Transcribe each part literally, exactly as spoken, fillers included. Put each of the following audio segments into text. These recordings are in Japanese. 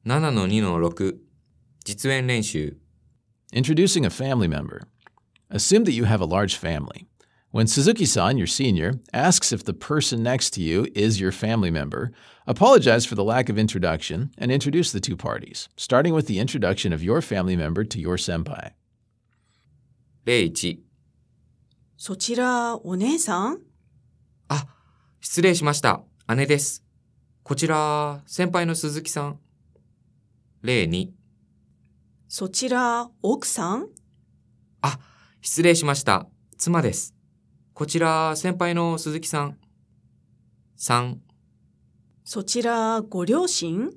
ななのにのろく 実演練習 Introducing a family member. Assume that you have a large family. When Suzuki-san, your senior, asks if the person next to you is your family member, apologize for the lack of introduction and introduce the two parties, starting with the introduction of your family member to your senpai. 例いちそちらお姉さん？ あ、失礼しました。姉です。こちら先輩の鈴木さん。例にそちら奥さん？ あ、失礼しました。妻です。こちら先輩の鈴木さん。さんそちらご両親？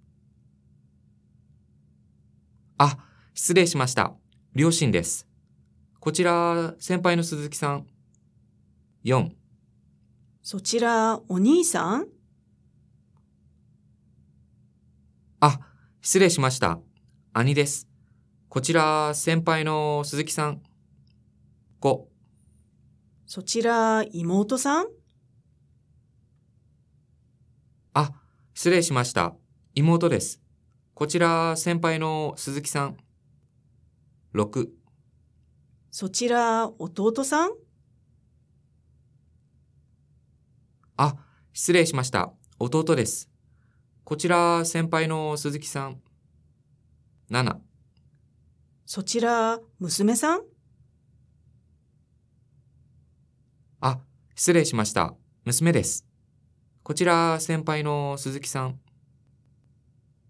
あ、失礼しました。両親です。こちら先輩の鈴木さん。よんそちらお兄さん？ あ、失礼しました。兄です。こちら先輩の鈴木さん。ごそちら妹さん？ あ、失礼しました。妹です。こちら先輩の鈴木さん。ろくそちら弟さん？ あ、失礼しました。弟です。こちら先輩の鈴木さん。ななそちら娘さん？ あ、失礼しました。娘です。こちら先輩の鈴木さん。